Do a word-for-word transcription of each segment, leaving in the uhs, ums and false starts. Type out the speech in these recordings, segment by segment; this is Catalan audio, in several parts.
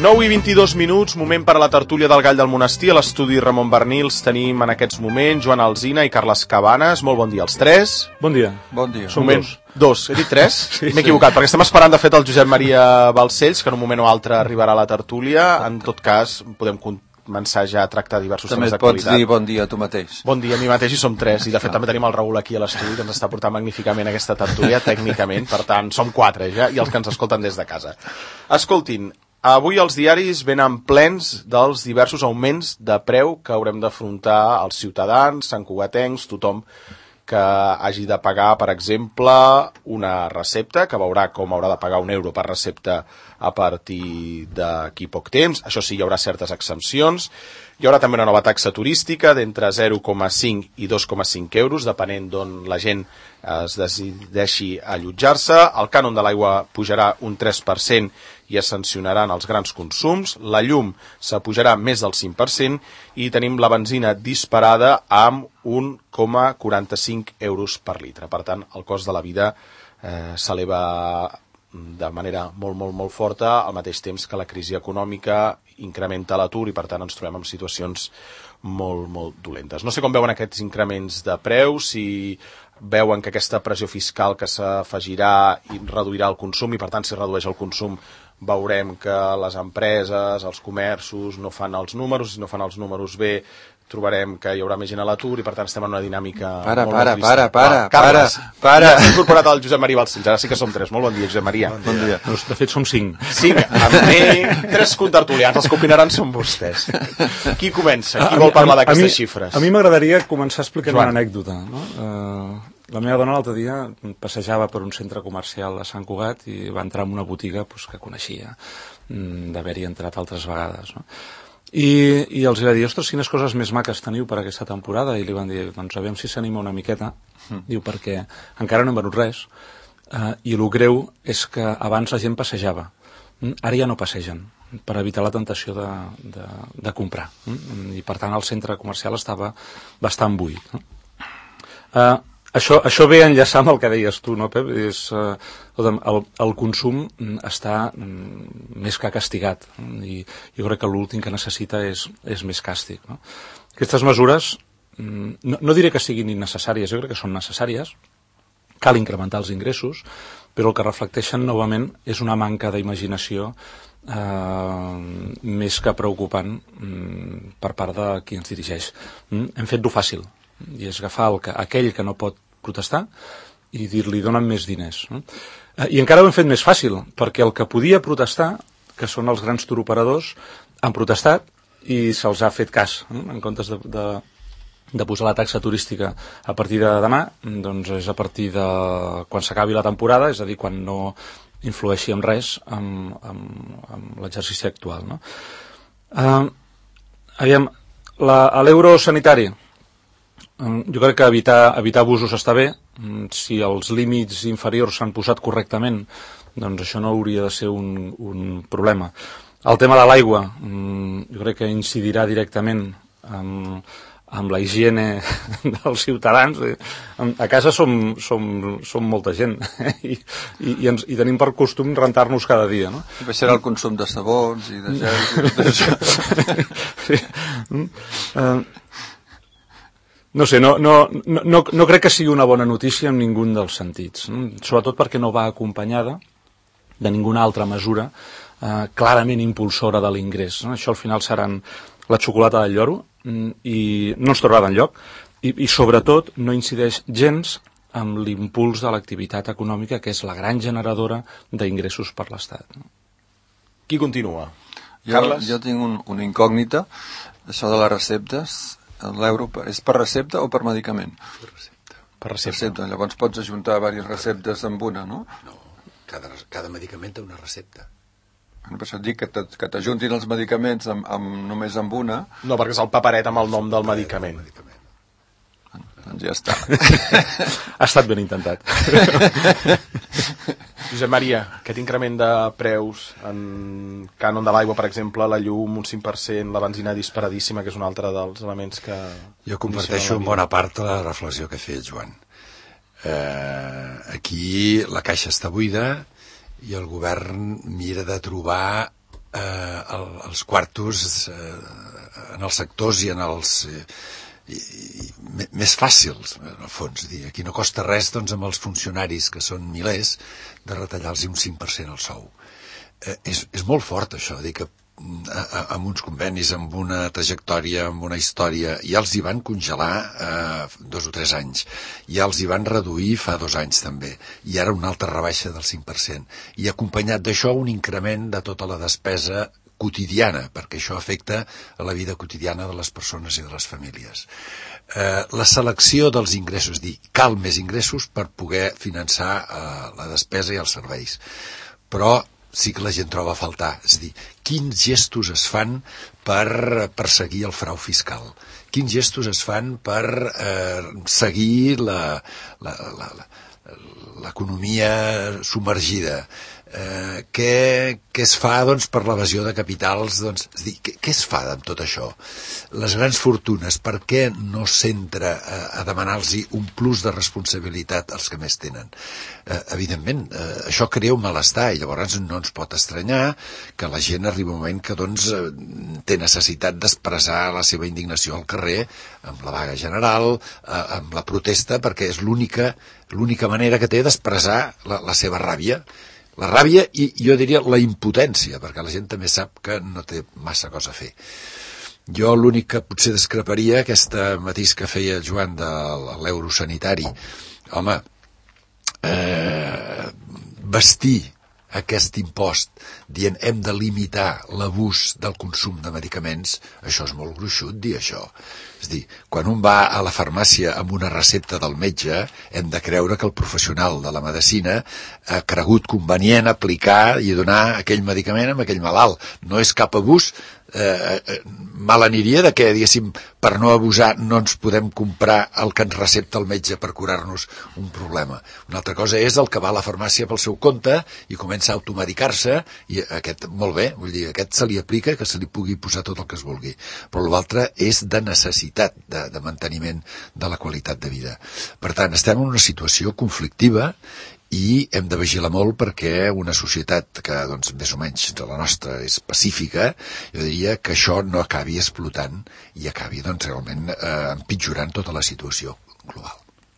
nou i vint-i-dos minuts, moment per a la tertúlia del Gall del Monestir. A l'estudi Ramon Bernils tenim en aquests moments Joan Alsina i Carles Cabanes. Molt bon dia als tres. Bon dia. Bon dia. Som moment... dos. He dit tres? Sí, M'he equivocat, sí. Perquè estem esperant de fet el Josep Maria Balcells, que en un moment o altre arribarà a la tertúlia. En tot cas, podem començar ja a tractar diversos també temes d'actualitat. També pots dir bon dia a tu mateix. Bon dia a mi mateix, i som tres. I de fet també tenim el Raül aquí a l'estudi, que ens està portant magníficament aquesta tertúlia, tècnicament. Per tant, som quatre ja, i els que ens escolten des de casa. Escoltin, avui els diaris venen plens dels diversos augments de preu que haurem d'afrontar els ciutadans, santcugatencs, tothom que hagi de pagar, per exemple, una recepta, que veurà com haurà de pagar un euro per recepta a partir d'aquí poc temps. Això sí, hi haurà certes exempcions. Hi haurà també una nova taxa turística d'entre zero coma cinc i dos coma cinc euros, depenent d'on la gent es decideixi allotjar-se. El cànon de l'aigua pujarà un tres per cent i es sancionaran els grans consums. La llum s'apujarà més del cinc per cent i tenim la benzina disparada amb un coma quaranta-cinc euros per litre. Per tant, el cost de la vida eh, s'eleva de manera molt, molt, molt forta, al mateix temps que la crisi econòmica incrementa l'atur i per tant ens trobem en situacions molt, molt dolentes. No sé com veuen aquests increments de preus, si veuen que aquesta pressió fiscal que s'afegirà i reduirà el consum i per tant si redueix el consum veurem que les empreses, els comerços no fan els números, si no fan els números bé trobarem que hi haurà més gent a l'atur i per tant estem en una dinàmica para, molt, para, molt para, para, ah, Carles, para, para. Ja s'ha incorporat el Josep Maria Balcells, ara sí que som tres. Molt bon dia, Josep Maria. Bon dia. Doncs, de fet, som cinc. Cinc, amb mi, tres contertulians, els que opinaran són vostès. Qui comença? Qui vol parlar d'aquestes xifres? A mi m'agradaria començar explicant Joan. una anècdota. No? Uh, la meva dona l'altre dia passejava per un centre comercial a Sant Cugat i va entrar en una botiga pues, que coneixia, d'haver-hi entrat altres vegades, no? I, i els va dir, ostres, quines coses més maques teniu per aquesta temporada, i li van dir, doncs aviam si s'anima una miqueta, mm. diu, perquè encara no hem venut res, eh, i el greu és que abans la gent passejava, mm? Ara ja no passegen, per evitar la tentació de, de, de comprar, mm? I per tant el centre comercial estava bastant buit. No? Eh, Això, això ve enllaçar amb el que deies tu, no, Pep? És, uh, el, el consum està mm, més que castigat, i jo crec que l'últim que necessita és, és més càstig. No? Aquestes mesures, mm, no, no diré que siguin innecessàries, jo crec que són necessàries, cal incrementar els ingressos, però el que reflecteixen novament és una manca d'imaginació eh, més que preocupant mm, per part de qui ens dirigeix. Mm, hem fet d'ho fàcil, i és agafar el que, aquell que no pot protestar i dir-li donen més diners. No? I encara ho hem fet més fàcil, perquè el que podia protestar, que són els grans turoperadors, han protestat i se'ls ha fet cas. No? En comptes de, de, de posar la taxa turística a partir de demà, doncs és a partir de quan s'acabi la temporada, és a dir, quan no influeixi en res amb, amb, amb l'exercici actual. No? Uh, aviam, la, a l'euro sanitari, jo crec que evitar, evitar abusos està bé. Si els límits inferiors s'han posat correctament, doncs això no hauria de ser un, un problema. El tema de l'aigua, jo crec que incidirà directament amb, amb la higiene dels ciutadans. A casa som, som, som molta gent i, i, i, ens, i tenim per costum rentar-nos cada dia. No? I baixarà el consum de sabons i de gels i tot això. Sí. Uh, No sé, no, no, no, no crec que sigui una bona notícia en ningú dels sentits, sobretot perquè no va acompanyada de ninguna altra mesura eh, clarament impulsora de l'ingrés. No? Això al final seran la xocolata del lloro i no ens trobarà d'enlloc i, i sobretot no incideix gens amb l'impuls de l'activitat econòmica, que és la gran generadora d'ingressos per l'Estat. Qui continua? Jo, Carles? Jo tinc un, una incògnita, això de les receptes. L'euro és per recepta o per medicament? Per recepta. Per recepta. recepta. Llavors pots ajuntar diverses receptes amb una, no? No, cada, cada medicament té una recepta. Per això et dic que t'ajuntin els medicaments amb, amb, només amb una. No, perquè és el paperet amb el nom del medicament. medicament. Doncs ja està. Ha estat ben intentat. Josep Maria, aquest increment de preus en cànon de l'aigua, per exemple, la llum un cinc per cent, la benzina disparadíssima, que és un altre dels elements que... Jo comparteixo en bona part la reflexió que ha fet Joan. Eh, aquí la caixa està buida i el govern mira de trobar eh, el, els quartos eh, en els sectors i en els... Eh, i, i, més fàcils, en el fons. Dir. Aquí no costa res, doncs, amb els funcionaris, que són milers, de retallar-los un cinc per cent el sou. Eh, és, és molt fort, això, dir que amb uns convenis, amb una trajectòria, amb una història, ja els hi van congelar eh, dos o tres anys, ja els hi van reduir fa dos anys també, i ara una altra rebaixa del cinc per cent, i acompanyat d'això un increment de tota la despesa quotidiana, perquè això afecta a la vida quotidiana de les persones i de les famílies. Eh, la selecció dels ingressos, dir, cal més ingressos per poder finançar eh, la despesa i els serveis, però sí que la gent troba a faltar, és a dir, quins gestos es fan per perseguir el frau fiscal, quins gestos es fan per eh, seguir la, la, la, la, l'economia submergida, eh, què, què es fa doncs, per l'evasió de capitals, doncs, és a dir, què, què es fa amb tot això? Les grans fortunes, per què no s'entra a, a demanar-los un plus de responsabilitat als que més tenen? Eh, evidentment, eh, això crea un malestar i llavors no ens pot estranyar que la gent arriba un moment que doncs, té necessitat d'expressar la seva indignació al carrer amb la vaga general, eh, amb la protesta, perquè és l'única l'única manera que té d'expressar la, la seva ràbia. La ràbia i jo diria la impotència, perquè la gent també sap que no té massa cosa a fer. Jo l'únic que potser discreparia, aquesta matís que feia Joan de l'eurosanitari, home, eh, vestir aquest impost dient hem de limitar l'abús del consum de medicaments, això és molt gruixut dir això. És dir, quan un va a la farmàcia amb una recepta del metge, hem de creure que el professional de la medicina ha cregut convenient aplicar i donar aquell medicament a aquell malalt. No és cap abús. Eh, eh, mal aniria de que, diguéssim, per no abusar no ens podem comprar el que ens recepta el metge per curar-nos un problema. Una altra cosa és el que va a la farmàcia pel seu compte i comença a automedicar-se, i aquest, molt bé, vull dir, aquest se li aplica que se li pugui posar tot el que es vulgui, però l'altre és de necessitat de, de manteniment de la qualitat de vida. Per tant, estem en una situació conflictiva i hem de vigilar molt perquè una societat que, doncs, més o menys de la nostra és pacífica, jo diria que això no acabi explotant i acabi, doncs, realment eh, empitjorant tota la situació global.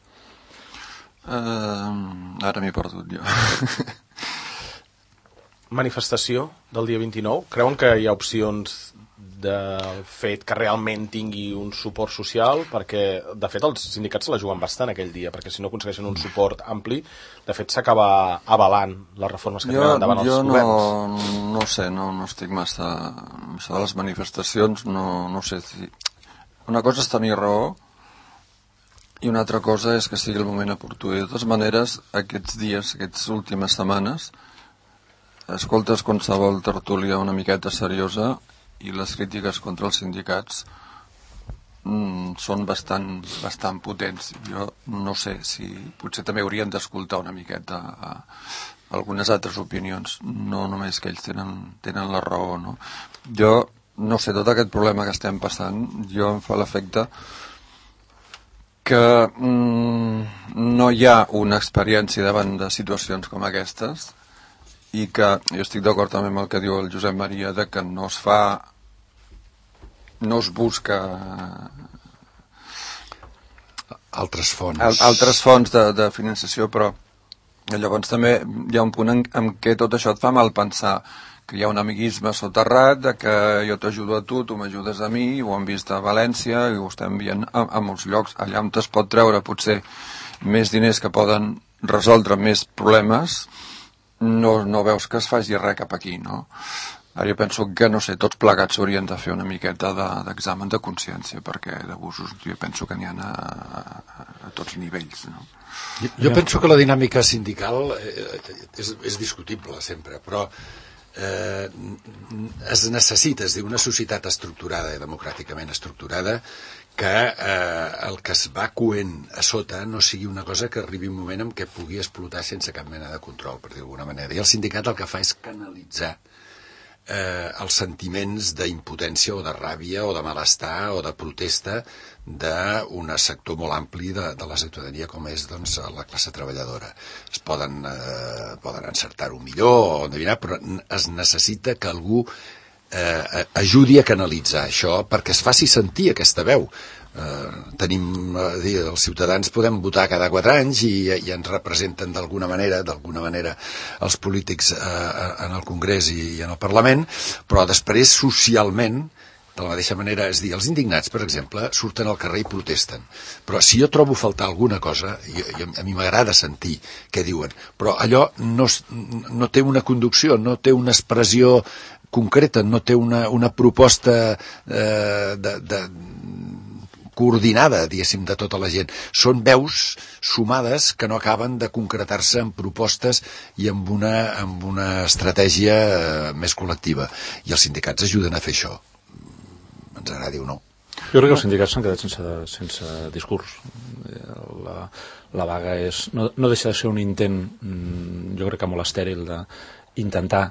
Uh, ara m'he perdut jo. Manifestació del dia vint-i-nou. Creuen que hi ha opcions del fet que realment tingui un suport social? Perquè, de fet, els sindicats se la juguen bastant aquell dia, perquè si no aconsegueixen un suport ampli, de fet, s'acaba avalant les reformes que tenen endavant els jo governs. Jo no, no sé, no, no estic massa... Això de les manifestacions, no, no sé si... Una cosa és tenir raó i una altra cosa és que sigui el moment oportú. De totes maneres, aquests dies, aquestes últimes setmanes, escoltes qualsevol tertúlia una miqueta seriosa i les crítiques contra els sindicats mm, són bastant, bastant potents. Jo no sé si potser també haurien d'escoltar una miqueta a, a algunes altres opinions, no només que ells tenen, tenen la raó, no? Jo no sé, tot aquest problema que estem passant, jo em fa l'efecte que mm, no hi ha una experiència davant de situacions com aquestes i que jo estic d'acord també amb el que diu el Josep Maria de que no es fa no es busca altres fonts al, altres fonts de, de finançació, però llavors també hi ha un punt en, en què tot això et fa mal pensar que hi ha un amiguisme soterrat de que jo t'ajudo a tu, tu m'ajudes a mi, ho hem vist a València i ho estem veient a, a molts llocs, allà on es pot treure potser més diners que poden resoldre més problemes, no, no veus que es faci res cap aquí, no? Ara jo penso que, no sé, tots plegats s'haurien de fer una miqueta d'examen de, de consciència, perquè d'abusos jo penso que n'hi ha a, a, a tots nivells, no? Jo, jo penso que la dinàmica sindical eh, és, és discutible sempre, però eh, es necessita, és dir, una societat estructurada i democràticament estructurada que eh, el que es va coent a sota no sigui una cosa que arribi un moment en què pugui explotar sense cap mena de control, per dir d'alguna manera. I el sindicat el que fa és canalitzar eh, els sentiments d'impotència o de ràbia o de malestar o de protesta d'un sector molt ampli de, de la ciutadania com és doncs, la classe treballadora. Es poden, eh, poden encertar-ho millor o endevinar, però es necessita que algú eh, ajudi a canalitzar això perquè es faci sentir aquesta veu. Uh, tenim, uh, dir, els ciutadans podem votar cada quatre anys i, i ens representen d'alguna manera d'alguna manera els polítics uh, en el Congrés i, i en el Parlament, però després socialment de la mateixa manera, és dir, els indignats per exemple surten al carrer i protesten, però si jo trobo faltar alguna cosa i, i a mi m'agrada sentir què diuen, però allò no, no té una conducció, no té una expressió concreta, no té una, una proposta eh, de, de coordinada, diguéssim, de tota la gent. Són veus sumades que no acaben de concretar-se en propostes i amb una, amb una estratègia més col·lectiva. I els sindicats ajuden a fer això. Ens agradi o no. Jo crec que els sindicats s'han quedat sense, sense discurs. La, la vaga és, no, no deixa de ser un intent, jo crec que molt estèril, d'intentar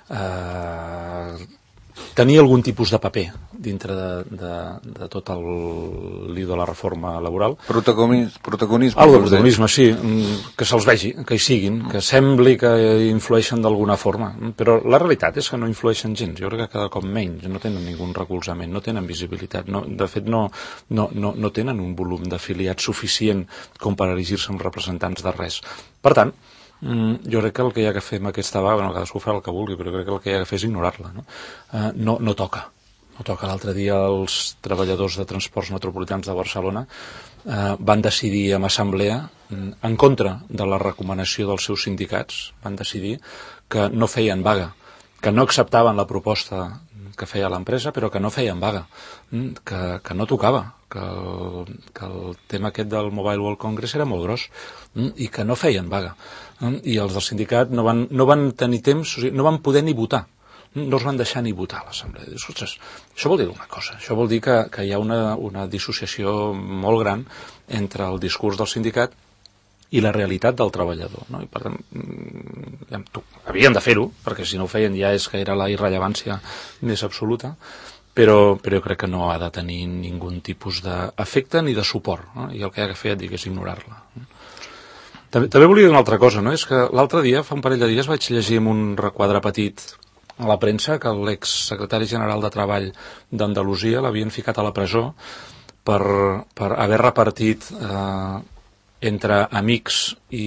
eh, tenir algun tipus de paper dintre de, de, de tot el lío de la reforma laboral. Protagonisme. protagonisme Algo de protagonisme, sí, que se'ls vegi, que hi siguin, que sembli que influeixen d'alguna forma, però la realitat és que no influeixen gens. Jo crec que cada cop menys, no tenen ningú recolzament, no tenen visibilitat, no, de fet no, no, no, no tenen un volum d'afiliats suficient com per erigir-se en representants de res. Per tant, jo crec que el que hi ha que fer amb aquesta vaga, bueno, cadascú farà el que vulgui, però crec que el que hi ha que fer és ignorar-la. No, uh, no, no toca. No toca. L'altre dia els treballadors de transports metropolitans de Barcelona uh, van decidir en assemblea, en contra de la recomanació dels seus sindicats, van decidir que no feien vaga, que no acceptaven la proposta que feia l'empresa, però que no feien vaga, que, que no tocava, que el, que el tema aquest del Mobile World Congress era molt gros i que no feien vaga. I els del sindicat no van, no van tenir temps, o sigui, no van poder ni votar, no els van deixar ni votar a l'assemblea. Ostres, això vol dir una cosa, això vol dir que, que hi ha una, una dissociació molt gran entre el discurs del sindicat i la realitat del treballador, no? I per tant, ja, tu, havien de fer-ho, perquè si no ho feien ja és que era la irrellevància més absoluta, però, però jo crec que no ha de tenir ningú tipus d'efecte ni de suport, no? I el que ha de fer, et dic, és ignorar-la. També, també volia dir una altra cosa, no? És que l'altre dia, fa un parell de dies, vaig llegir en un requadre petit a la premsa que l'exsecretari general de Treball d'Andalusia l'havien ficat a la presó per, per haver repartit eh, entre amics i,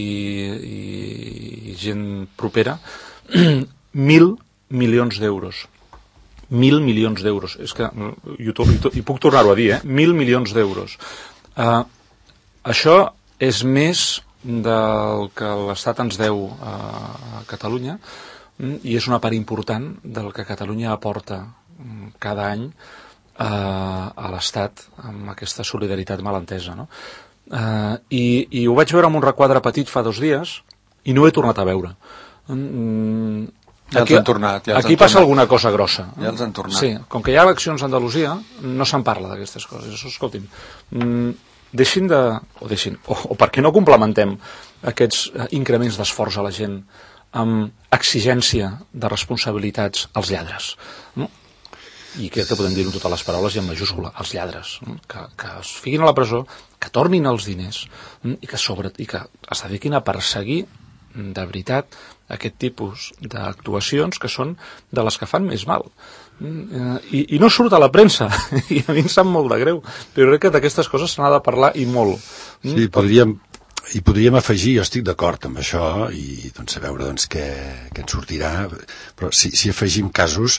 i gent propera mil milions d'euros. Mil milions d'euros. És que, i, to, i, to, i puc tornar-ho a dir, eh? Mil milions d'euros. Uh, això és més del que l'Estat ens deu a Catalunya i és una part important del que Catalunya aporta cada any a, a l'Estat amb aquesta solidaritat mal entesa, no? Uh, i, i ho vaig veure amb un requadre petit fa dos dies i no ho he tornat a veure. Mm, ja aquí, els han tornat. Ja els aquí han passa tornat. alguna cosa grossa. Ja els han tornat. Sí, com que hi ha eleccions a Andalusia, no se'n parla d'aquestes coses. Això, escolti'm, mm, deixin de... O, deixin, o, o per què no complementem aquests increments d'esforç a la gent amb exigència de responsabilitats als lladres, no? I crec que podem dir-ho amb totes les paraules i en majúscula, els lladres, que, que es fiquin a la presó, que tornin els diners i que, sobre, i que es dediquin a perseguir de veritat aquest tipus d'actuacions que són de les que fan més mal. I, i no surt a la premsa, i a mi em sap molt de greu, però crec que d'aquestes coses se n'ha de parlar i molt. Sí, podríem... I podríem afegir, jo estic d'acord amb això, i doncs a veure doncs, què, què en sortirà, però si, si afegim casos,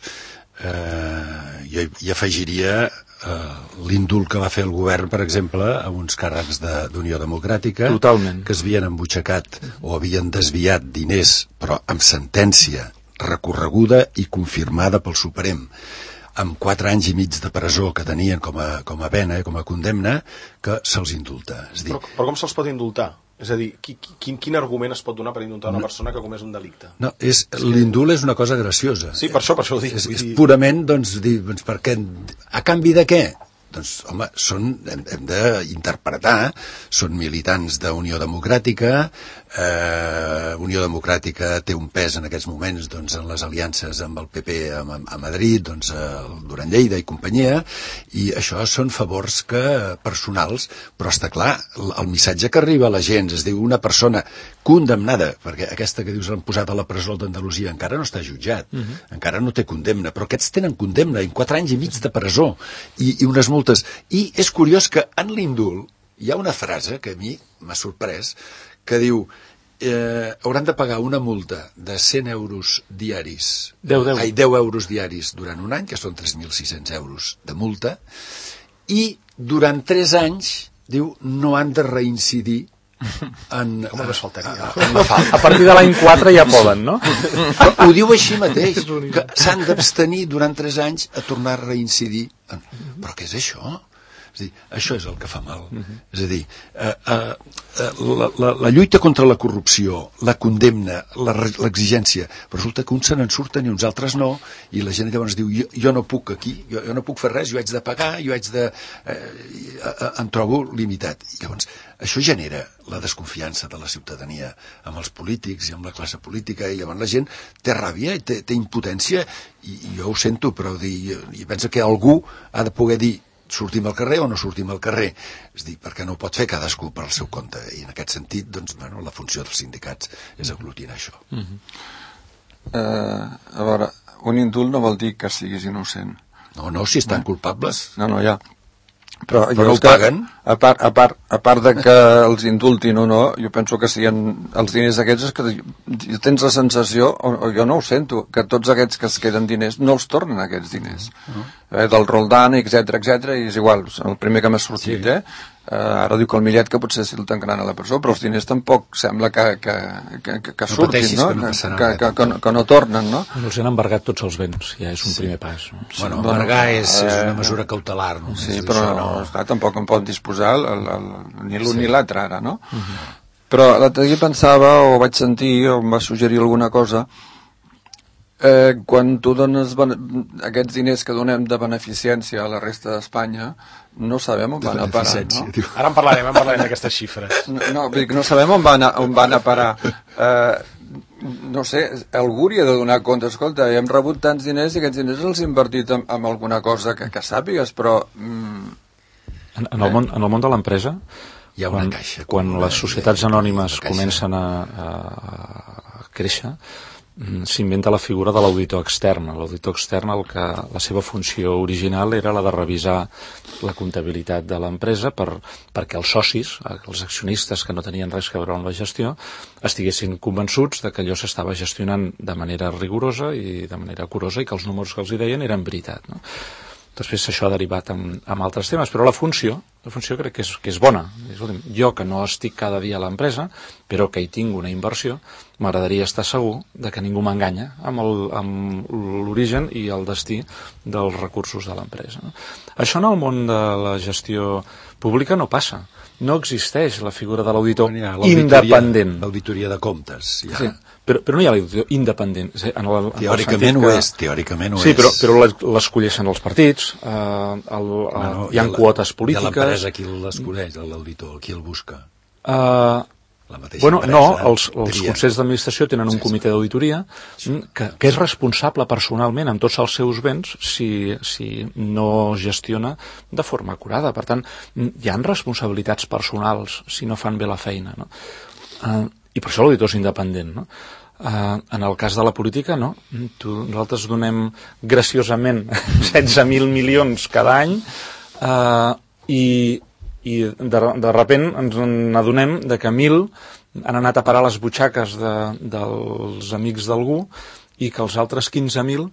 eh, jo hi afegiria eh, l'indult que va fer el govern, per exemple, a uns càrrecs d'Unió Democràtica, totalment, que es havien embutxacat o havien desviat diners, però amb sentència recorreguda i confirmada pel Suprem, amb quatre anys i mig de presó que tenien com a, com a pena, com a condemna, que se'ls indulta. És dir, però, però com se'ls pot indultar? És a dir, quin, quin argument es pot donar per indultar una no, persona que ha comès un delicte? No, és, l'indult és una cosa graciosa. Sí, per això, per això ho dic. És, és purament, doncs, dir, doncs, perquè, a canvi de què? Doncs, home, són, hem, hem d'interpretar, són militants d'Unió Democràtica, eh, Unió Democràtica té un pes en aquests moments doncs, en les aliances amb el P P a, a Madrid, doncs, el Duran Lleida i companyia, i això són favors que, personals, però està clar, el, el missatge que arriba a la gent, es diu una persona condemnada, perquè aquesta que dius l'han posat a la presó d'Andalusia encara no està jutjat, uh-huh. encara no té condemna, però aquests tenen condemna en quatre anys i mig de presó, i, i unes multes. I és curiós que en l'indult hi ha una frase que a mi m'ha sorprès, que diu eh, hauran de pagar una multa de cent euros diaris, deu, deu. ai, deu euros diaris durant un any, que són tres mil sis-cents euros de multa, i durant tres anys, diu, no han de reincidir en, com només faltaria. En la falta. A partir de l'any quatre ja poden, no? Però ho diu així mateix, que s'han d'abstenir durant tres anys a tornar a reincidir en... Però què és això? És a dir, això és el que fa mal. Uh-huh. És a dir, eh, eh, la, la, la lluita contra la corrupció, la condemna, l'exigència, però resulta que uns se n'en surten i uns altres no, i la gent llavors diu, jo, jo no puc aquí, jo, jo no puc fer res, jo haig de pagar, jo haig de... Eh, eh, em trobo limitat. I llavors, això genera la desconfiança de la ciutadania amb els polítics i amb la classe política, i llavors la gent té ràbia i té, té impotència, i, i jo ho sento, però dir, i pensa que algú ha de poder dir sortim al carrer o no sortim al carrer, és dir, perquè no ho pot fer cadascú per al seu compte, i en aquest sentit doncs, bueno, la funció dels sindicats és aglutinar això. Mm-hmm. eh, a veure, un indult no vol dir que siguis innocent. No, no, si estan no. culpables. No, no, ja. Però, però no ho paguen? A part, a, part, a part de que els indultin o no, jo penso que si en, els diners aquests és que tens la sensació, o, o jo no ho sento, que tots aquests que es queden diners no els tornen aquests diners. Uh-huh. eh, del Roldán, etcètera, etcètera, i és igual, el primer que m'ha sortit, sí. eh? Uh, ara diu que el Millet que potser si el tancaran a la presó, però els diners tampoc sembla que, que, que, que, que surtin, no? Que no, que, que, que, que, no, que no tornen, no? Els han embargat tots els béns, ja és un sí. primer pas. No? Bueno, embargar és, és una mesura cautelar, no? Sí, és, però no... esclar, tampoc en pot disposar el, el, el, ni l'un sí. ni l'altre ara, no? Uh-huh. Però l'altre dia pensava, o vaig sentir, o em va suggerir alguna cosa, eh, quan tu dones aquests diners que donem de beneficència a la resta d'Espanya, no sabem on van a parar, no? Ara en parlarem, en parlarem d'aquestes xifres. No, no, no sabem on van a, on van a parar. Eh, no sé, algú hauria de donar compte, escolta, hem rebut tants diners i aquests diners els hem invertit en, en alguna cosa que, que sàpigues, però... Mm, en, en, el món, en el món de l'empresa, hi ha una quan, caixa, quan les societats anònimes comencen a, a, a créixer, s'inventa la figura de l'auditor extern. L'auditor extern, el que, la seva funció original era la de revisar la comptabilitat de l'empresa per, perquè els socis, els accionistes que no tenien res a veure amb la gestió, estiguessin convençuts de que allò s'estava gestionant de manera rigorosa i de manera curosa i que els números que els hi deien eren veritat, no? Després això ha derivat en, en altres temes, però la funció, la funció crec que és, que és bona. Escolta'm, jo que no estic cada dia a l'empresa, però que hi tinc una inversió, m'agradaria estar segur de que ningú m'enganya amb, el, amb l'origen i el destí dels recursos de l'empresa. No? Això en el món de la gestió pública no passa. No existeix la figura de l'auditor independent. L'auditoria de comptes, ja. Sí. Però, però no hi ha l'auditor independent. En el, teòricament en ho que... és, teòricament ho sí, és. però, però l'escolleixen els partits, eh, el, bueno, hi ha quotes polítiques... I a l'empresa qui l'escolleix, l'auditor, qui el busca? Uh, la mateixa bueno, empresa. No, els, els consells d'administració tenen un sí, comitè d'auditoria sí. que, que és responsable personalment amb tots els seus béns si, si no gestiona de forma acurada. Per tant, hi ha responsabilitats personals si no fan bé la feina, no? Uh, i per això l'auditor és independent, no? Uh, en el cas de la política, no. Tu, nosaltres donem graciosament setze mil milions cada any uh, i, i de, de repent ens n'adonem de que mil han anat a parar les butxaques de, dels amics d'algú i que els altres quinze mil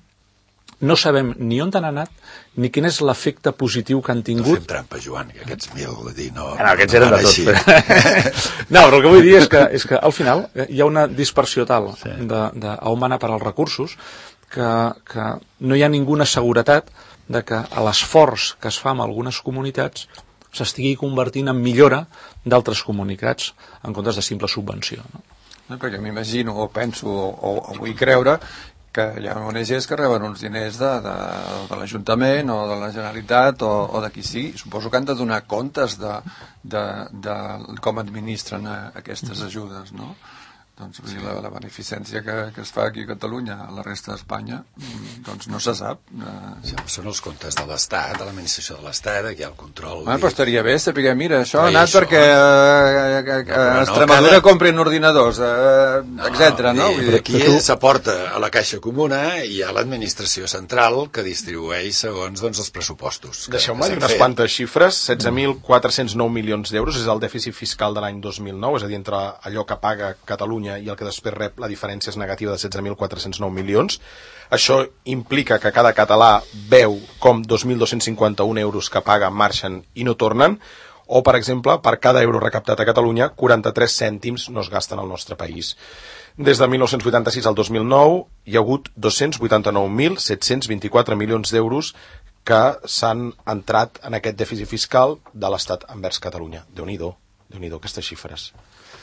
no sabem ni on han anat ni quin és l'efecte positiu que han tingut. No fem trampa, Joan, que aquests mil... Dir, no, no, aquests eren de tots. Però... no, però el que vull dir és que, és que al final hi ha una dispersió tal sí. de, de on van a parar els recursos que, que no hi ha ninguna seguretat de que a l'esforç que es fa en algunes comunitats s'estigui convertint en millora d'altres comunitats en comptes de simple subvenció. No? No, perquè m'imagino o penso o, o vull creure que hi ha O N Ges que reben uns diners de, de, de l'Ajuntament o de la Generalitat o, o de qui sigui. Suposo que han de donar comptes de, de, de com administren aquestes ajudes, no? Doncs sí. la, la beneficència que, que es fa aquí a Catalunya, a la resta d'Espanya, doncs no se sap. Sí, són els comptes de l'Estat, de l'administració de l'Estat, aquí hi ha el control. Ah, però estaria bé saber, mira, això ha no, anat això, perquè eh, eh, eh, no, Extremadura cada... comprin ordinadors, eh, no, etcètera, no? Vull dir, aquí tu... s'aporta a la Caixa Comuna i hi ha l'administració central que distribueix segons doncs, els pressupostos. Deixeu-me dir unes quantes xifres. setze mil quatre-cents nou milions d'euros és el dèficit fiscal de l'any dos mil nou, és a dir, entre allò que paga Catalunya i el que després rep, la diferència és negativa de setze mil quatre-cents nou milions. Això implica que cada català veu com dos mil dos-cents cinquanta-un euros que paga marxen i no tornen, o, per exemple, per cada euro recaptat a Catalunya, quaranta-tres cèntims no es gasten al nostre país. Des de dinou vuitanta-sis al dos mil nou hi ha hagut dos-cents vuitanta-nou mil set-cents vint-i-quatre milions d'euros que s'han entrat en aquest dèficit fiscal de l'Estat envers Catalunya. Déu-n'hi-do, Déu-n'hi-do, aquestes xifres.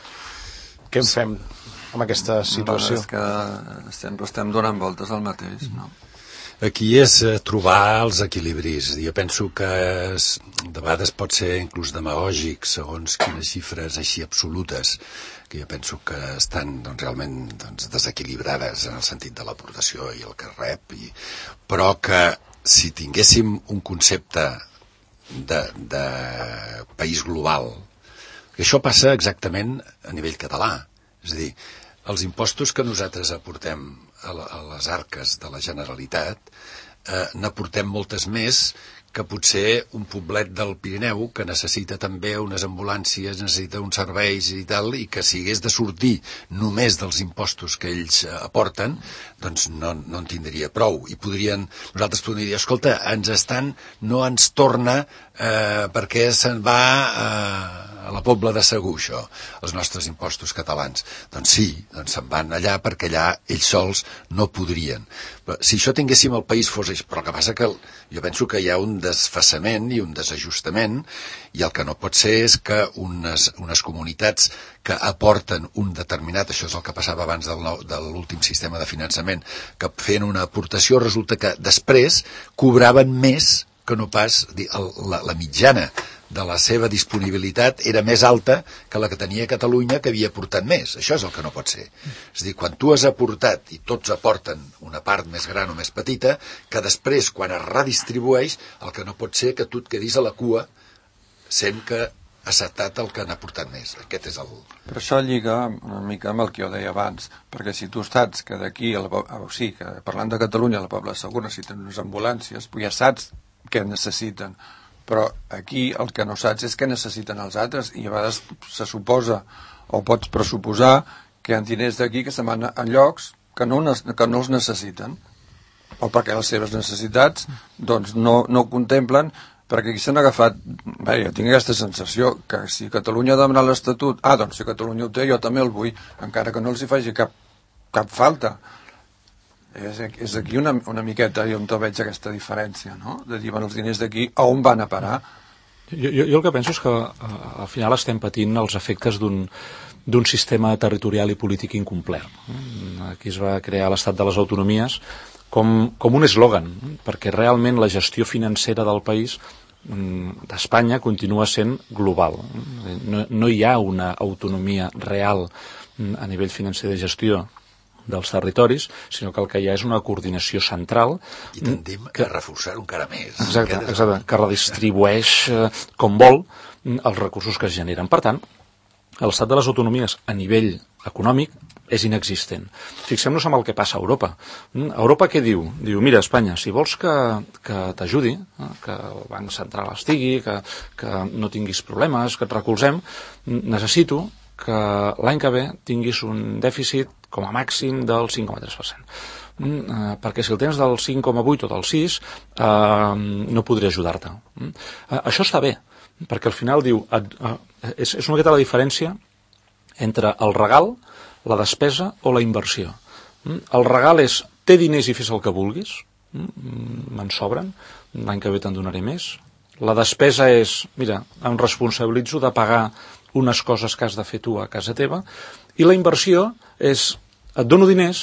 Què en fem amb aquesta situació? Bueno, és que sempre estem donant voltes al mateix, no? Aquí és trobar els equilibris. Jo penso que es, de vegades pot ser inclús demagògic segons quines xifres així absolutes, que jo penso que estan doncs, realment doncs, desequilibrades en el sentit de l'aportació i el que rep, i... però que si tinguéssim un concepte de, de país global, que això passa exactament a nivell català. És a dir, els impostos que nosaltres aportem a, la, a les arques de la Generalitat eh, n'aportem moltes més que potser un poblet del Pirineu que necessita també unes ambulàncies, necessita uns serveis i tal, i que si hagués de sortir només dels impostos que ells eh, aporten, doncs no, no en tindria prou. I podrien, nosaltres podríem dir, escolta, ens estan, no ens torna eh, perquè se'n va eh, a la Pobla de Segur, això, els nostres impostos catalans. Doncs sí, doncs se'n van allà perquè allà ells sols no podrien. Però si això tinguéssim el país fos així, però el que passa que jo penso que hi ha un desfasament i un desajustament, i el que no pot ser és que unes, unes comunitats que aporten un determinat, això és el que passava abans del, de l'últim sistema de finançament, que feien una aportació, resulta que després cobraven més que no pas la, la mitjana de la seva disponibilitat era més alta que la que tenia Catalunya, que havia aportat més. Això és el que no pot ser. És a dir, quan tu has aportat i tots aporten una part més gran o més petita, que després, quan es redistribueix, el que no pot ser que tu et quedis a la cua sent que has acceptat el que han aportat més. Aquest és el... Però això lliga una mica amb el que jo deia abans, perquè si tu saps que d'aquí, o sigui, que parlant de Catalunya, la Pobla de Segur necessiten unes ambulàncies, ja saps què necessiten, però aquí el que no saps és què necessiten els altres, i a vegades se suposa o pots pressuposar que hi ha diners d'aquí que se'n van a llocs que no, que no els necessiten, o perquè les seves necessitats doncs no, no ho contemplen, perquè aquí s'han agafat, bé, jo tinc aquesta sensació que si Catalunya ha demanat l'Estatut, ah, doncs si Catalunya ho té jo també el vull, encara que no els hi faci cap, cap falta. És, és aquí una, una miqueta on veig aquesta diferència, no? De dir, bueno, els diners d'aquí a on van a parar? Jo, jo, jo el que penso és que uh, al final estem patint els efectes d'un d'un sistema territorial i polític incomplet. Aquí es va crear l'estat de les autonomies com, com un eslògan, perquè realment la gestió financera del país, d'Espanya, continua sent global. No, no hi ha una autonomia real a nivell financer de gestió dels territoris, sinó que el que hi ha és una coordinació central i tendim que, a reforçar-ho encara més. Exacte, exacte, que redistribueix eh, com vol els recursos que es generen. Per tant, l'estat de les autonomies a nivell econòmic és inexistent. Fixem-nos en el que passa a Europa. Europa què diu? Diu, mira, Espanya, si vols que, que t'ajudi, que el Banc Central estigui, que, que no tinguis problemes, que et recolzem, necessito que l'any que ve tinguis un dèficit com a màxim del cinc coma tres per cent. Mm, eh, perquè si el tens del cinc coma vuit o del sis eh, no podré ajudar-te. Mm. Eh, això està bé, perquè al final diu eh, eh, és, és una miqueta la diferència entre el regal, la despesa o la inversió. Mm. El regal és té diners i fes el que vulguis, mm, me'n sobren, l'any que ve te'n donaré més. La despesa és, mira, em responsabilitzo de pagar unes coses que has de fer tu a casa teva, i la inversió és, et dono diners,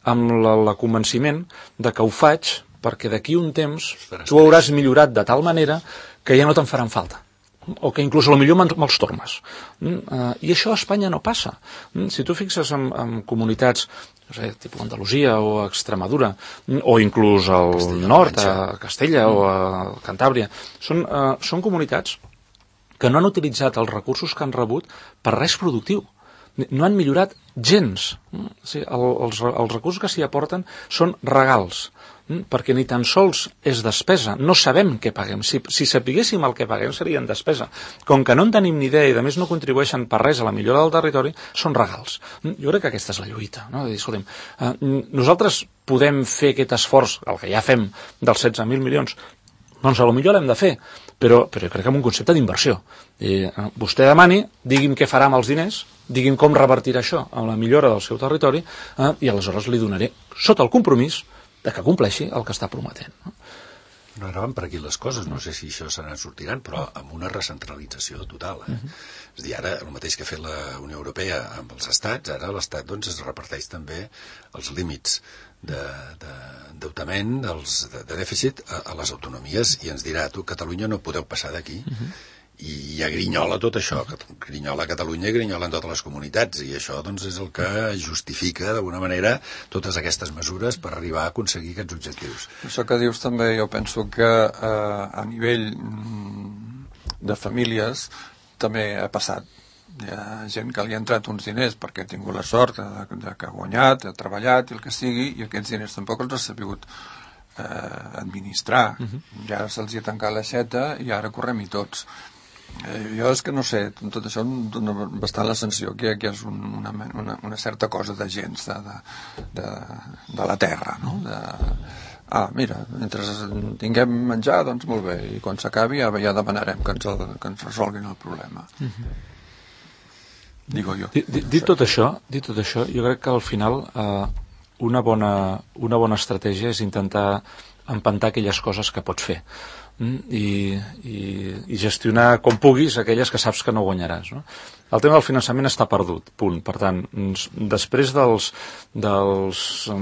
amb la, la convenciment de que ho faig perquè d'aquí un temps tu hauràs millorat de tal manera que ja no te'n faran falta, o que inclús potser me'ls tornes. I això a Espanya no passa. Si tu fixes en, en comunitats, no sé, tipus Andalusia o Extremadura, o inclús al nord, a Castella o a Cantàbria, són, uh, són comunitats que no han utilitzat els recursos que han rebut per res productiu. No han millorat gens. O sigui, el, els, els recursos que s'hi aporten són regals, perquè ni tan sols és despesa. No sabem què paguem. Si, si sapiguéssim el que paguem serien despesa. Com que no en tenim ni idea i a més no contribueixen per res a la millora del territori, són regals. Jo crec que aquesta és la lluita. No? De dir, escolta'm, eh, nosaltres podem fer aquest esforç, el que ja fem, dels setze mil milions, doncs a lo millor l'hem de fer, però, però jo crec que amb un concepte d'inversió. Eh, vostè demani, digui'm què farà amb els diners, digui'm com revertirà això a la millora del seu territori, eh, i aleshores li donaré, sota el compromís, de que compleixi el que està prometent. No? No anaven per aquí les coses, no sé si això se n'en sortiran, però amb una recentralització total. Eh? Uh-huh. És a dir, ara el mateix que ha fet la Unió Europea amb els estats, ara l'Estat doncs, es reparteix també els límits d'endeutament, de, de, de dèficit a, a les autonomies, i ens dirà, tu, Catalunya no podeu passar d'aquí. Uh-huh. I ja grinyola tot això, grinyola a Catalunya i grinyola en totes les comunitats, i això doncs és el que justifica d'alguna manera totes aquestes mesures per arribar a aconseguir aquests objectius. Això que dius també, jo penso que eh, a nivell de famílies també ha passat. Hi ha gent que li ha entrat uns diners perquè ha tingut la sort de, de que ha guanyat, ha treballat, i el que sigui, i aquests diners tampoc els ha sabut eh, administrar. Uh-huh. Ja se'ls hi ha tancat l'aixeta i ara correm-hi tots. Eh, jo és que no sé, tot això em dona bastant la sensació que, que és un, una, una, una certa cosa de gens de, de, de, de la terra, no? De, ah, mira, mentre tinguem menjar, doncs molt bé, i quan s'acabi ja, ja demanarem que ens, el, que ens resolguin el problema. Uh-huh. Digo jo. Dit, dit tot això, dit tot això, jo crec que al final eh, una, bona, una bona estratègia és intentar empantar aquelles coses que pots fer. I, i, i gestionar com puguis aquelles que saps que no guanyaràs, no? El tema del finançament està perdut, punt. Per tant, després dels, dels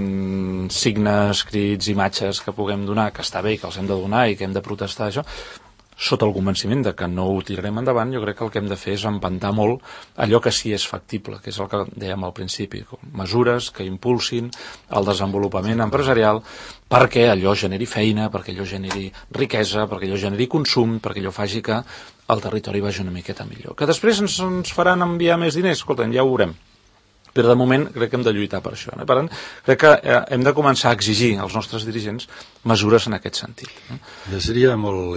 um, signes, crits, imatges que puguem donar, que està bé i que els hem de donar i que hem de protestar això, sota el convenciment de que no ho tirarem endavant, jo crec que el que hem de fer és empantar molt allò que sí és factible, que és el que dèiem al principi, mesures que impulsin el desenvolupament empresarial perquè allò generi feina, perquè allò generi riquesa, perquè allò generi consum, perquè allò faci que el territori vagi una miqueta millor. Que després ens, ens faran enviar més diners, escolta, ja ho veurem. Però de moment crec que hem de lluitar per això. No? Per tant, crec que eh, hem de començar a exigir als nostres dirigents mesures en aquest sentit. No? Ja seria molt...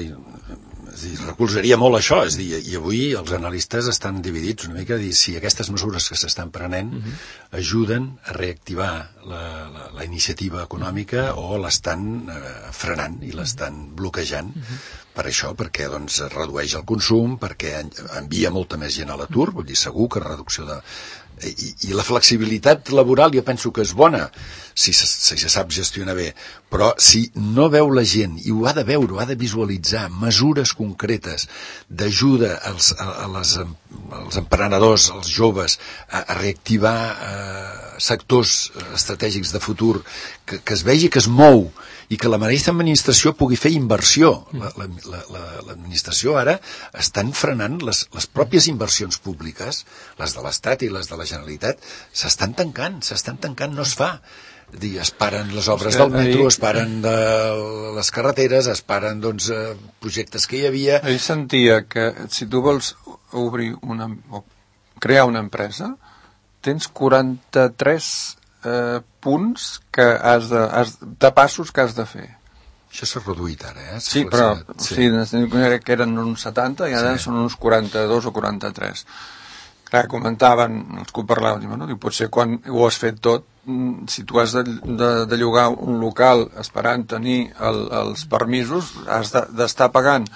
És dir, recolzaria molt això, és dir, i avui els analistes estan dividits una mica a dir si aquestes mesures que s'estan prenent uh-huh. ajuden a reactivar la, la, la iniciativa econòmica uh-huh. o l'estan eh, frenant i l'estan bloquejant uh-huh. per això, perquè doncs redueix el consum, perquè envia molta més gent a l'atur, vull dir, segur que reducció de... I, i la flexibilitat laboral jo penso que és bona si se, si se sap gestionar bé, però si no veu la gent i ho ha de veure, ho ha de visualitzar, mesures concretes d'ajuda als, a, a les, als emprenedors, als joves, a, a reactivar eh, sectors estratègics de futur, que, que es vegi que es mou i que la mateixa administració pugui fer inversió. La, la, la, l'administració ara estan frenant les, les pròpies inversions públiques, les de l'Estat i les de la Generalitat, s'estan tancant, s'estan tancant, no es fa. Dir, es paren les obres del metro, es paren de les carreteres, es paren doncs, projectes que hi havia. Ahir sentia que si tu vols obrir una, o crear una empresa, tens quaranta-tres eh, punts que has de, has, de passos que has de fer. Això s'ha reduït ara, eh? Sí, però sí. Sí, que eren uns setanta i ara sí. Són uns quaranta-dos o quaranta-tres. Clar, comentaven, els que ho parlaven, no? Diu, potser quan ho has fet tot, si tu has de, de, de llogar un local esperant tenir el, els permisos, has de, d'estar pagant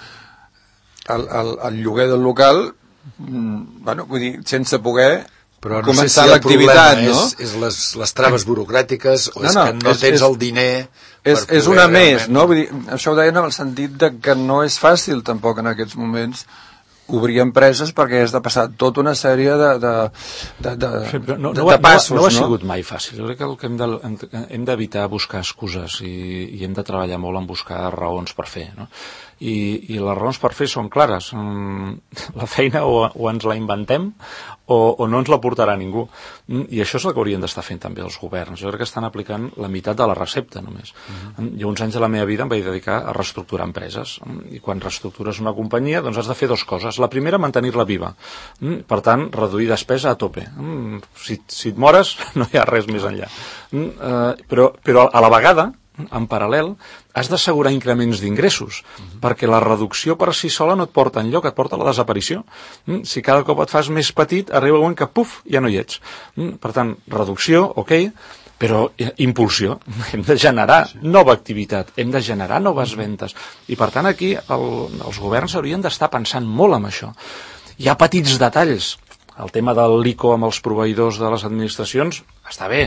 el, el, el lloguer del local, bueno, vull dir, sense poder però no començar sé si l'activitat, no? És, és les, les traves burocràtiques o no, és no, que no és, tens és, el diner per és, és una realment... més, no? Vull dir, això ho deien en el sentit de que no és fàcil tampoc en aquests moments obrir empreses perquè has de passar tota una sèrie de, de, de, de, sí, no, no, de, de passos. No, no, no ha no? sigut mai fàcil. Jo crec que el que hem de, hem d'evitar buscar excuses i, i hem de treballar molt en buscar raons per fer, no? I, i les raons per fer són clares. La feina o, o ens la inventem o, o no ens la portarà ningú. I això és el que haurien d'estar fent també els governs. Jo crec que estan aplicant la meitat de la recepta només. Uh-huh. Jo uns anys de la meva vida em vaig dedicar a reestructurar empreses. I quan reestructures una companyia doncs has de fer dues coses. La primera, mantenir-la viva. Per tant, reduir despesa a tope. Si, si et mores, no hi ha res més enllà. Però, però a la vegada, en paral·lel, has d'assegurar increments d'ingressos, uh-huh. perquè la reducció per si sola no et porta enlloc, et porta a la desaparició. Si cada cop et fas més petit, arriba un moment que, puf, ja no hi ets. Per tant, reducció, ok, però impulsió. Hem de generar nova activitat, hem de generar noves ventes. I per tant, aquí el, els governs haurien d'estar pensant molt en això. Hi ha petits detalls. El tema del l'ICO amb els proveïdors de les administracions està bé.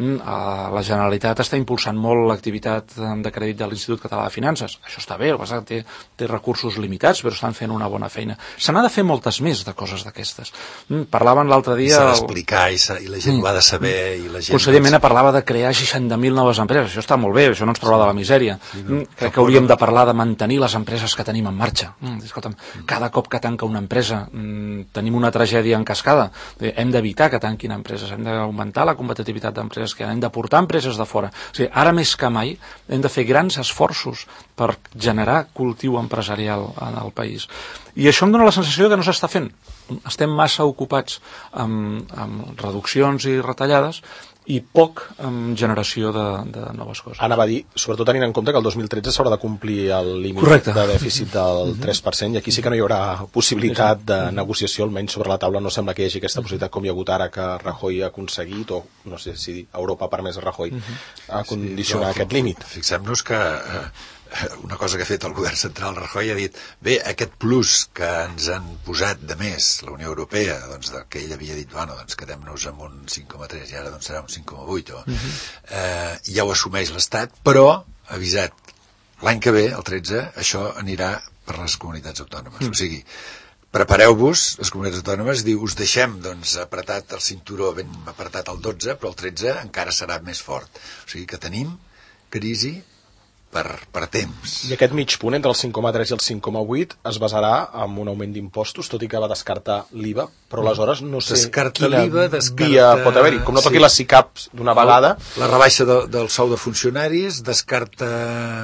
La Generalitat està impulsant molt l'activitat de crèdit de l'Institut Català de Finances. Això està bé, el que passa que té, té recursos limitats, però estan fent una bona feina. Se n'ha de fer moltes més de coses d'aquestes. Parlaven l'altre dia... S'ha d'explicar i, i la gent mm. ho ha de saber. I la gent Conseller Mena parlava de crear seixanta mil noves empreses. Això està molt bé, això no ens traurà de la misèria. Sí, no. Crec que hauríem de parlar de mantenir les empreses que tenim en marxa. Escolta'm, cada cop que tanca una empresa tenim una tragèdia en cascada. Hem d'evitar que tanquin empreses, hem d'augmentar la competitivitat d'empreses que hem de portar empreses de fora. O sigui, ara més que mai hem de fer grans esforços per generar cultiu empresarial en el país. I això em dona la sensació que no s'està fent. Estem massa ocupats amb, amb reduccions i retallades i poc amb generació de, de noves coses. Anava a dir, sobretot tenint en compte que el dos mil tretze s'haurà de complir el límit Correcte. de dèficit del tres per cent i aquí sí que no hi haurà possibilitat de negociació, almenys sobre la taula no sembla que hi hagi aquesta possibilitat com hi ha hagut ara que Rajoy ha aconseguit, o no sé si Europa ha permès a Rajoy a condicionar sí, aquest límit. Fixem-nos que eh, una cosa que ha fet el govern central, Rajoy ha dit, bé, aquest plus que ens han posat de més la Unió Europea, doncs que ell havia dit, bueno, doncs quedem-nos amb un cinc coma tres i ara doncs serà un cinc coma vuit, o, uh-huh. eh, ja ho assumeix l'Estat, però ha avisat, l'any que ve, el tretze, això anirà per les comunitats autònomes, uh-huh. o sigui, prepareu-vos, les comunitats autònomes, diu, us deixem doncs apretat el cinturó ben apretat el dotze, però el tretze encara serà més fort, o sigui que tenim crisi Per, per temps. I aquest mig punt entre el cinc coma tres i el cinc coma vuit es basarà en un augment d'impostos, tot i que va descartar l'I V A, però aleshores no sé descarta quina l'I V A, descarta... via pot haver-hi. Com no toqui sí. les SICAPs d'una vegada... La rebaixa de, del sou de funcionaris, descarta...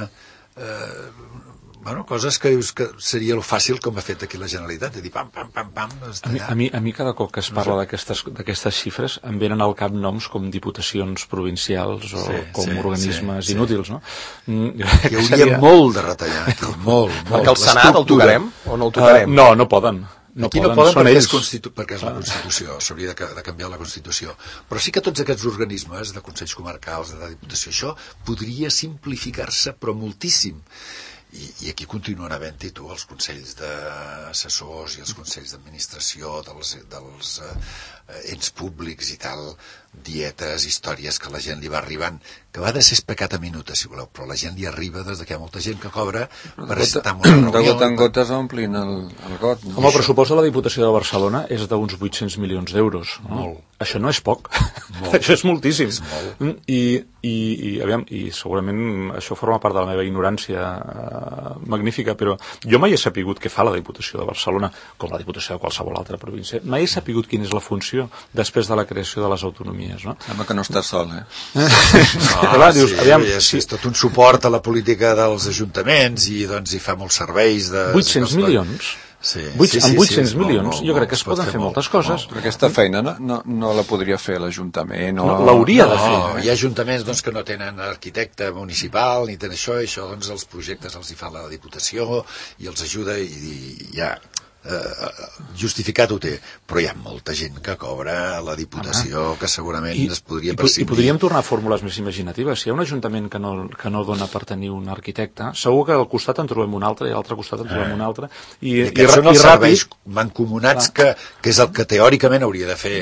Eh, bueno, coses que dius que seria el fàcil com ha fet aquí la Generalitat, de dir pam, pam, pam, pam... A mi, a mi, a mi cada cop que es parla d'aquestes d'aquestes xifres em venen al cap noms com diputacions provincials o sí, com sí, organismes sí, inútils, no? Mm, Hi hauria seria... molt de retallar, aquí, molt, molt. Perquè el Senat el tocarem o no el tocarem? Uh, no, no poden. No Aquí poden, no poden perquè, ells. és constitu... perquè és la Constitució, s'hauria de, de canviar la Constitució. Però sí que tots aquests organismes de Consells Comarcals, de la Diputació, això podria simplificar-se, però moltíssim. I, i aquí continuen havent-hi tu els consells d'assessors i els consells d'administració dels, dels eh, ens públics i tal, dietes, històries que la gent li va arribant, que va de ser pecat a minuta, si voleu, però la gent li arriba des que hi ha molta gent que cobra per estar en una reunió. De gota en gotes omplin el, el got. No? Home, el pressupost de la Diputació de Barcelona és d'uns vuit-cents milions d'euros. No? Molt. Això no és poc. Molt. Això és moltíssim. És molt. I, i, i, aviam, i segurament això forma part de la meva ignorància eh, magnífica, però jo mai he sapigut què fa la Diputació de Barcelona, com la Diputació de qualsevol altra província. Mai he sapigut quina és la funció després de la creació de les autonomies. No? Sembla que no estàs sol, eh? No, clar, dius, sí, aviam, és, sí. és tot un suport a la política dels ajuntaments i doncs hi fa molts serveis de... vuit-cents milions? Sí, vuit, sí, sí, amb vuit-cents sí, milions molt, jo crec molt, que es poden fer, fer moltes molt, coses. Però aquesta feina no, no, no la podria fer l'Ajuntament? O... No, l'hauria no, de fer. Hi ha ajuntaments doncs, que no tenen arquitecte municipal ni tenen això, i això doncs, els projectes els hi fa la Diputació i els ajuda i, i ja... Uh, justificat ho té, però hi ha molta gent que cobra a la Diputació ah, que segurament I, es podria i, prescindir. I podríem tornar a fórmules més imaginatives. Si hi ha un ajuntament que no, que no dona per tenir un arquitecte, segur que al costat en trobem un altre i a l'altre costat en trobem un altre. I, I, i, i són els serveis mancomunats que, que és el que teòricament hauria de fer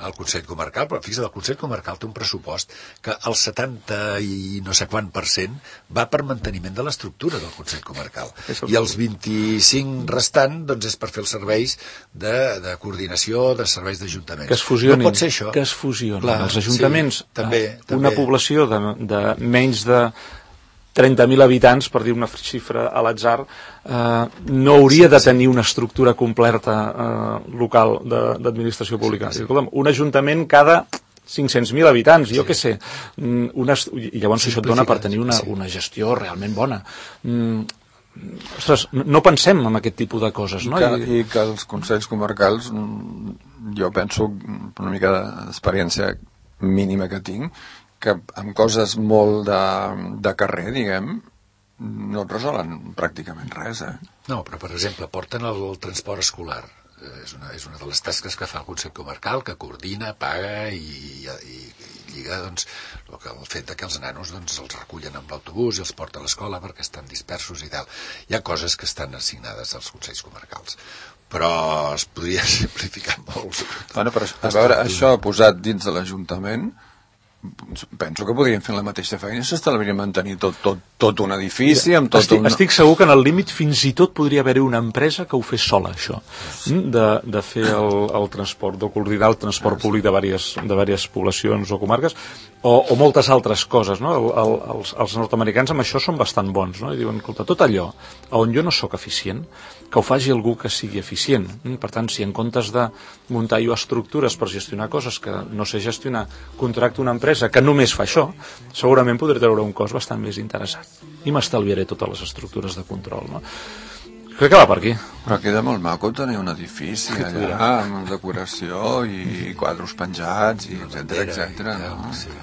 al Consell Comarcal, però fixa't, el Consell Comarcal té un pressupost que el setanta i no sé quant per cent va per manteniment de l'estructura del Consell Comarcal. I els vint-i-cinc restant doncs, és per fer els serveis de, de coordinació, de serveis d'Ajuntament. Que es fusionin, no pot ser això. Que es fusionin. Clar, els ajuntaments, sí, també, una també. població de, de menys de trenta mil habitants, per dir una xifra a l'atzar, eh, no hauria sí, de tenir una estructura completa eh, local d'administració pública. Sí, sí. Escolta'm, un ajuntament cada cinc-cents mil habitants, jo sí. què sé. Una, I llavors això et dona per tenir una, sí. una gestió realment bona. Mm, ostres, no pensem en aquest tipus de coses, no? I que, I que els consells comarcals, jo penso, una mica d'experiència mínima que tinc, que amb coses molt de, de carrer, diguem, no et resolen pràcticament res, eh? No, però, per exemple, porten el, el transport escolar. És una, és una de les tasques que fa el Consell Comarcal, que coordina, paga i, i, i lliga doncs, el, que, el fet que els nanos doncs, els recullen amb l'autobús i els porta a l'escola perquè estan dispersos i tal. Hi ha coses que estan assignades als Consells Comarcals, però es podria simplificar molt. Bueno, però, a veure, això posat dins de l'Ajuntament, penso que podrien fer la mateixa feina, s'estalviaria mantenir tot, tot, tot un edifici amb tot estic, un... estic segur que en el límit fins i tot podria haver-hi una empresa que ho fes sola, això, de, de fer el, el transport, de coordinar el transport públic de diverses, de diverses poblacions o comarques, o, o moltes altres coses, no? El, el, els, els nord-americans amb això són bastant bons, no? I diuen, escolta, tot allò on jo no sóc eficient, que ho faci algú que sigui eficient. Per tant, si en comptes de muntar jo estructures per gestionar coses que no sé gestionar, contracto una empresa que només fa això, segurament podré treure un cost bastant més interessant. I m'estalviaré totes les estructures de control, no? Crec que va per aquí. Però queda molt maco tenir un edifici allà, amb decoració i quadros penjats, i etcètera, etcètera. No? Sí.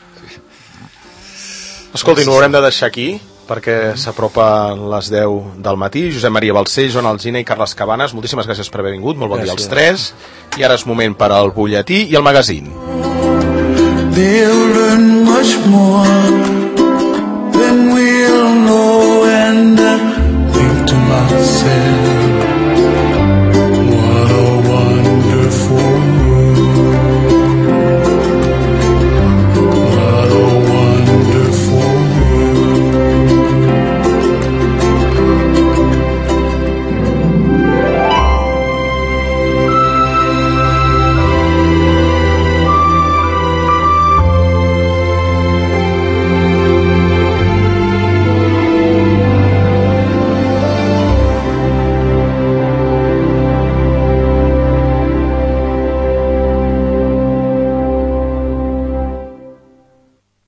Escolti, no ho haurem de deixar aquí, perquè s'apropa les deu del matí. Josep Maria Balcells, Joan Alsina i Carles Cabanes, moltíssimes gràcies per haver vingut, molt bon gràcies. Dia als tres, i ara és moment per al butlletí i el magazín. They'll learn much more than we'll know, and I think to myself